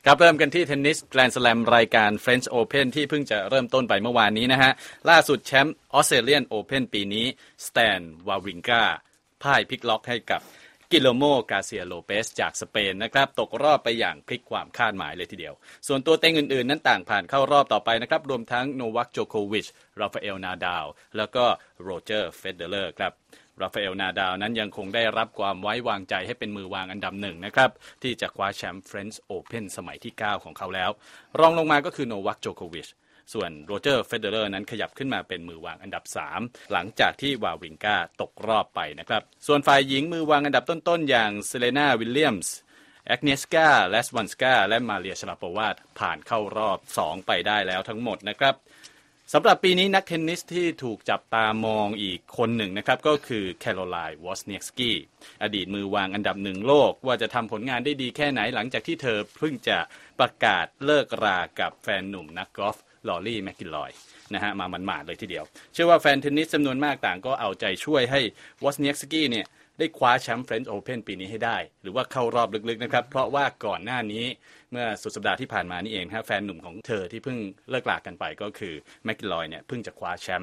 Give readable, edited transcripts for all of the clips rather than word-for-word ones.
ครับเริ่มกันที่เทนนิสแกรนด์สแลมรายการ French Open ที่เพิ่งจะเริ่มต้นไปเมื่อวานนี้นะฮะล่าสุดแชมป์ออสเตรเลียนโอเพ่นปีนี้สแตนวาวริงกาพ่ายพลิกล็อกให้กับกิโลโมกาเซียโลเปสจากสเปนนะครับตกรอบไปอย่างพลิกความคาดหมายเลยทีเดียวส่วนตัวเต็งอื่นๆนั้นต่างผ่านเข้ารอบต่อไปนะครับรวมทั้งโนวัคโจโควิชราฟาเอลนาดาลแล้วก็โรเจอร์เฟเดเลอร์ครับราฟาเอลนาดาลนั้นยังคงได้รับความไว้วางใจให้เป็นมือวางอันดับหนึ่งนะครับที่จะคว้าแชมป์ French Open สมัยที่ 9 ของเขาแล้วรองลงมาก็คือโนวัคโจโควิชส่วนโรเจอร์เฟเดเลอร์นั้นขยับขึ้นมาเป็นมือวางอันดับ3หลังจากที่วาวริงกาตกรอบไปนะครับส่วนฝ่ายหญิงมือวางอันดับต้นๆอย่างเซเลนาวิลเลียมส์แอกเนสกาแลสวันสกาและมาเรียชลาโปวาผ่านเข้ารอบ2ไปได้แล้วทั้งหมดนะครับสำหรับปีนี้นักเทนนิสที่ถูกจับตามองอีกคนหนึ่งนะครับก็คือแคโรไลน์วอสเนียสกี้อดีตมือวางอันดับ1โลกว่าจะทำผลงานได้ดีแค่ไหนหลังจากที่เธอเพิ่งจะประกาศเลิกรากับแฟนหนุ่มนักกอล์ฟลอรี่แมคกิลลอยนะฮะมาหมาดๆเลยทีเดียวเชื่อว่าแฟนเทนนิสจำนวนมากต่างก็เอาใจช่วยให้วอสเนียสกี้เนี่ยได้คว้าแชมป์ French Open ปีนี้ให้ได้หรือว่าเข้ารอบลึกๆนะครับเพราะว่าก่อนหน้านี้เมื่อสุดสัปดาห์ที่ผ่านมานี่เองแฟนหนุ่มของเธอที่เพิ่งเลิกลากันไปก็คือแมคกิลลอยเนี่ยเพิ่งจะคว้าแชมป์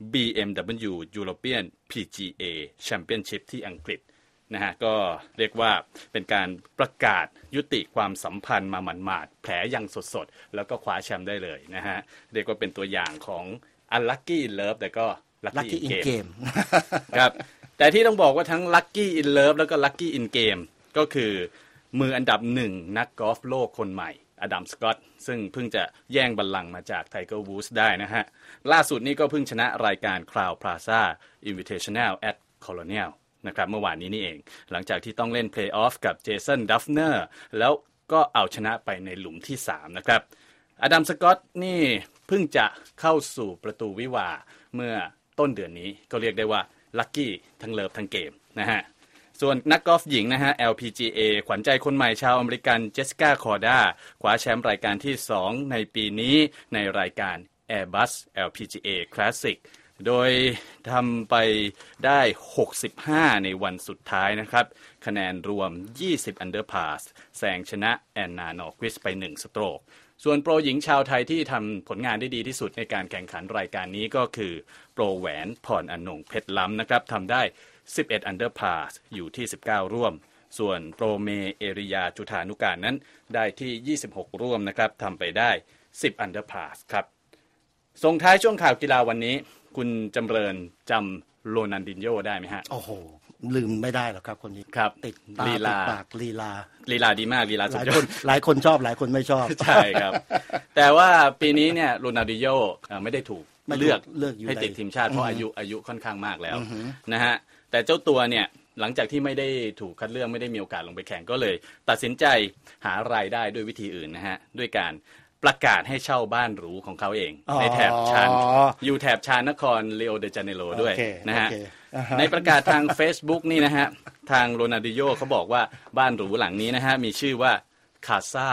BMW European PGA Championship ที่อังกฤษนะฮะก็เรียกว่าเป็นการประกาศยุติความสัมพันธ์มาหมาดๆแผลยังสดๆแล้วก็คว้าแชมป์ได้เลยนะฮะเรียกว่าเป็นตัวอย่างของ Unlucky in Love แต่ก็ Lucky in Game ครับแต่ที่ต้องบอกว่าทั้ง Lucky in Love แล้วก็ Lucky in Game ก็คือมืออันดับ1นักกอล์ฟโลกคนใหม่อดัมสกอตต์ซึ่งเพิ่งจะแย่งบัลลังก์มาจากไทเกอร์วูดส์ได้นะฮะล่าสุดนี้ก็เพิ่งชนะรายการ Crowne Plaza Invitational at Colonialนะครับเมื่อวานนี้นี่เองหลังจากที่ต้องเล่นเพลย์ออฟกับเจสันดัฟเนอร์แล้วก็เอาชนะไปในหลุมที่3นะครับอดัมสกอตต์นี่เพิ่งจะเข้าสู่ประตูวิวาห์เมื่อต้นเดือนนี้ก็เรียกได้ว่าลัคกี้ทั้งเลิฟทั้งเกมนะฮะส่วนนักกอล์ฟหญิงนะฮะ LPGA ขวัญใจคนใหม่ชาวอเมริกันเจสสิก้าคอร์ดาคว้าแชมป์รายการที่2ในปีนี้ในรายการ Airbus LPGA Classicโดยทำไปได้65ในวันสุดท้ายนะครับคะแนนรวม20 under par แซงชนะแอนนานอร์ควิสไป1สโตรกส่วนโปรหญิงชาวไทยที่ทำผลงานได้ดีที่สุดในการแข่งขันรายการนี้ก็คือโปรแหวนพรอนงเพชรล้ำนะครับทำได้11 under par อยู่ที่19ร่วมส่วนโปรเมเอริยาจุฑานุการนั้นได้ที่26ร่วมนะครับทำไปได้10 under par ครับส่งท้ายช่วงข่าวกีฬาวันนี้คุณจำเริญจำโรนัลดินโญ่ได้ไหมฮะโอ้โหลืมไม่ได้หรอกครับคนนี้ครับติดตาติดปากลีลาดีมากลีลาสุดยอดหลายคนชอบหลายคนไม่ชอบใช่ครับแต่ว่าปีนี้เนี่ยโรนัลดินโญ่ไม่ได้ถูกเลือกให้ติดทีมชาติเพราะอายุค่อนข้างมากแล้วนะฮะแต่เจ้าตัวเนี่ยหลังจากที่ไม่ได้ถูกคัดเลือกไม่ได้มีโอกาสลงไปแข่งก็เลยตัดสินใจหารายได้ด้วยวิธีอื่นนะฮะด้วยการประกาศให้เช่าบ้านหรูของเขาเองในแถบชานอยู่แถบชานนครริโอเดจาเนโรด้วยนะฮะในประกาศทาง Facebook นี่นะฮะทางโรนัลดินโญ่เขาบอกว่าบ้านหรูหลังนี้นะฮะมีชื่อว่าคาซา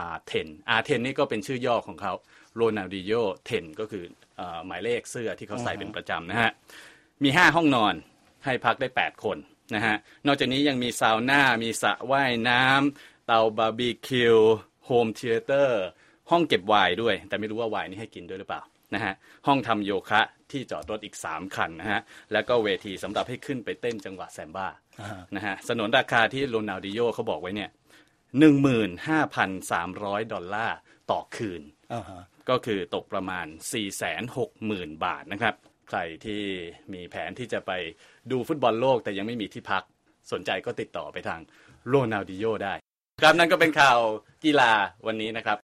R10 นี่ก็เป็นชื่อย่อของเขาโรนัลดินโญ่10ก็คือหมายเลขเสื้อที่เขาใส่เป็นประจำนะฮะมี5ห้องนอนให้พักได้8คนนะฮะนอกจากนี้ยังมีซาวน่ามีสระว่ายน้ำเตาบาร์บีคิวโฮมเธียเตอร์ห้องเก็บไวน์ด้วยแต่ไม่รู้ว่าไวน์นี่ให้กินด้วยหรือเปล่านะฮะห้องทำโยคะที่จอดรถอีก3คันนะฮะแล้วก็เวทีสำหรับให้ขึ้นไปเต้นจังหวะแซมบ้านะฮะสนนราคาที่โรนัลดินโญ่เขาบอกไว้เนี่ย 15,300 ดอลลาร์ต่อคืนก็คือตกประมาณ 460,000 บาทนะครับใครที่มีแผนที่จะไปดูฟุตบอลโลกแต่ยังไม่มีที่พักสนใจก็ติดต่อไปทางโรนัลดินโญ่ได้ครับนั่นก็เป็นข่าวกีฬาวันนี้นะครับ